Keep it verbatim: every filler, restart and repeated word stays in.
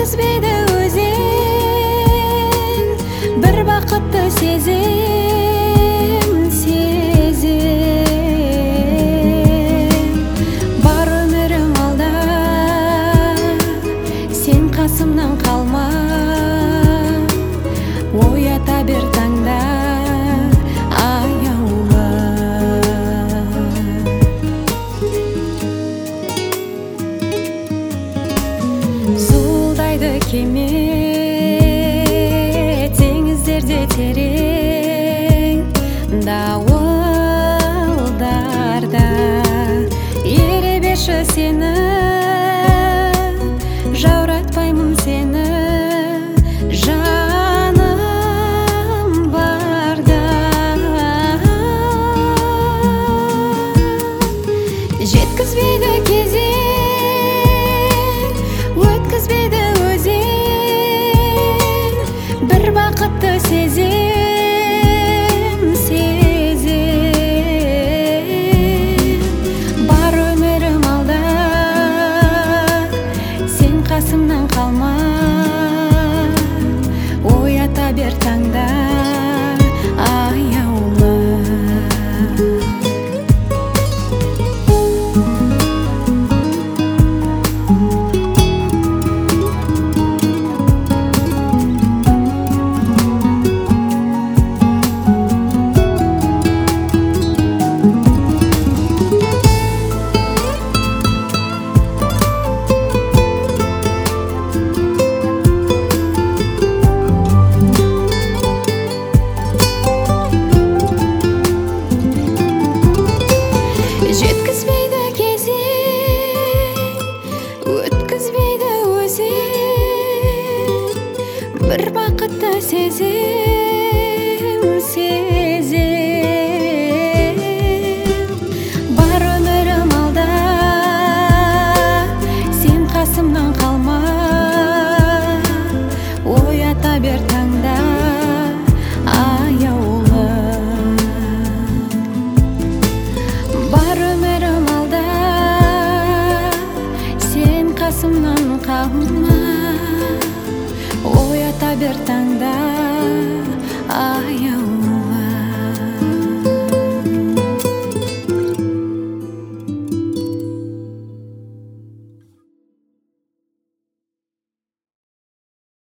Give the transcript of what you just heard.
жеткізбейді өзен бір бақытты сезім, сезім. Бар өмірім алда, сен қасымнан қалма, оята бер таңда аяулы. Зуылдайды кеме теңіздерде терең, дауылдарда еребеші сені, жауратпаймын сені жаным барда. Жеткізбейді кезең, өткізбейді өзен бір бақытты сезім, сезім. Бар өмірім алда, сен қасымнан қалма, оята бер таңда аяулы. Жеткізбейді кезең, өткізбейді өзен бір бақытты сезім, сезім. Бар өмірім алда, сен қасымнан қалма, оята бер таңда аяулы. Бар өмірім алда, сен қасымнан қалма, оята бер таңда